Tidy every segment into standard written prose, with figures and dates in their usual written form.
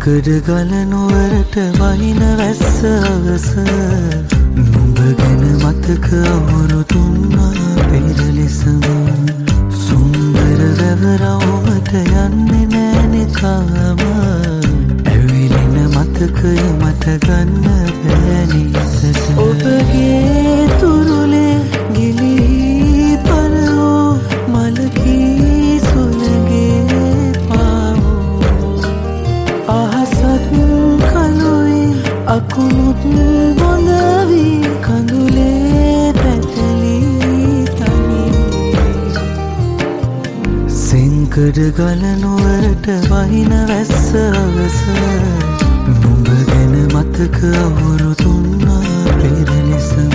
සෙංකඩ ගලනුවරට වහින වැස්ස අවස නුඹ ගැන මතක අවුරු තුන්නා පෙර ලෙසම සුන්දර වැවරවුමට යන්නේ නෑනෙ තාම ඇවිලෙන මතකය මට ගන්න බෑනිසට ඔබගේ තුරුලේ ගිලී පරවෝ මලකී සුළගේ අහසත් කළුයි අකුණුත් බොඳවී කඳුලේ පැටලී තනි සෙංකඩ ගලනුවරට වහින වැස්ස අවස නුඹ ගැන මතක අවුරු තුන්නා පෙර ලෙසම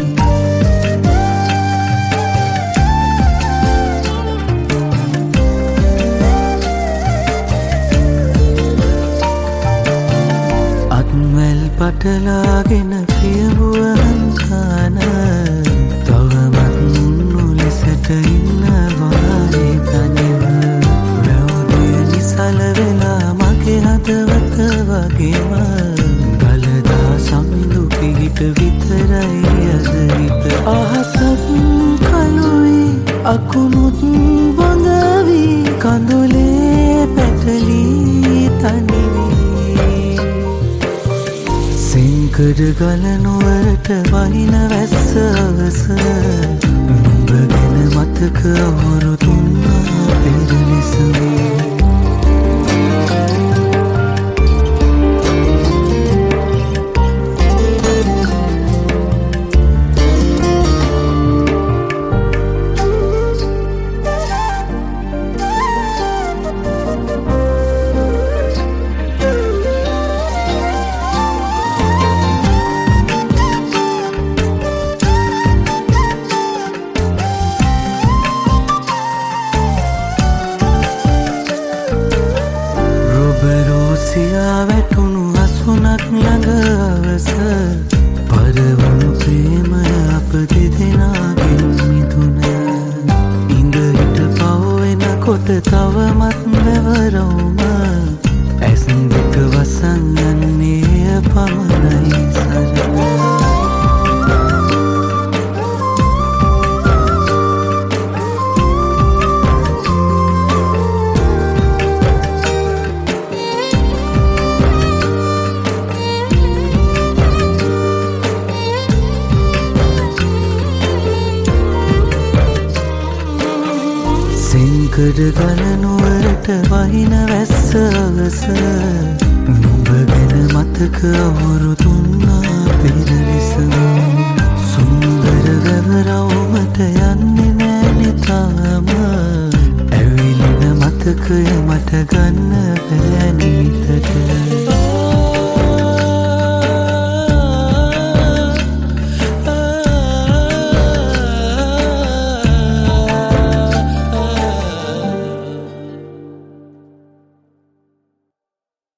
පටලාගෙන පියවුවන් කාන තවමත් මුන්නු ලෙසට ඉන්නවානේ තනිව වැව්දිය නිසල වෙලා මගේ හදවත වගේම ගලදා සමිඳු පිහිට විතරයි අද හිත අහසත් කළුයි අකුණුත් බොඳවී කඳුලේ පැටලී තනිවී සෙංකඩ ගලනුවරට වහින වැස්ස අවස නුඹ ගැන මතක අවුරු තුන්නා පෙර ලෙසම සියා වැටුණු අසුනක් ළඟ අවස පරවුණු ප්‍රේමය අප දෙදෙනාගෙන් මිදුන ඉඳ හිට පවුවෙනකොට තවමත් වැවරවුම ඇස් දෙක වසන් යන්නේ පමණයි සරණ සෙංකඩ ගලනුවරට වහින වැස්ස අවස නුඹ ගැන මතක අවුරු තුන්නා පෙර ලෙසම සුන්දර වැවරවුමට යන්නේ නෑනෙ තාම ඇවිලෙන මතකය මට ගන්න බෑ නිතට